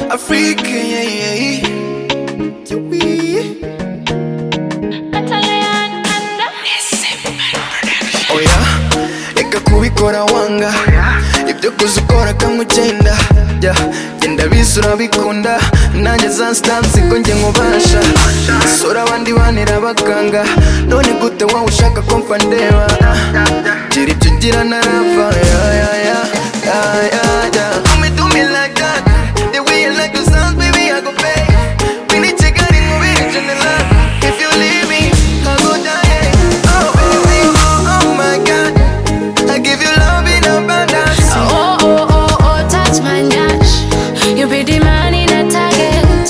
Africa, yeah. Oh yeah, eka kubikora wanga ibyo kuzukora kamugenda genda bisura bikunda nanjye za stance ko nge nkubasha sura abandi banira bakanga none gute wowe ushaka ko mfa ndeba gira ibyo ugira narapfa do me like that the way you like the sounds baby I go pay we need to get in moving in the love if you leave me I go die oh baby oh my God I give you love in abundance oh touch my nyash you be the man in a target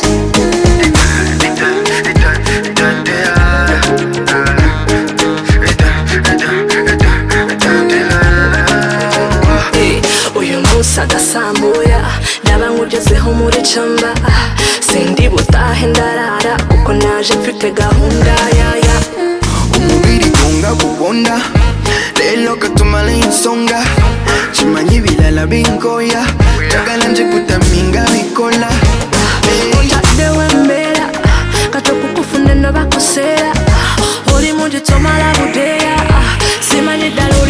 uyu munsi agasambuya ndaba nkugezeho muri camba sindi butahe ndarara kuko naje mfite gahunda yaya umubiri gonga kubonda lelo katumale insonga chimanyi bilala binkoya chakala nje kutaminga bikola utadde wembera katokukufuna no bakosera oli mu gitomala budeya simanyi ddala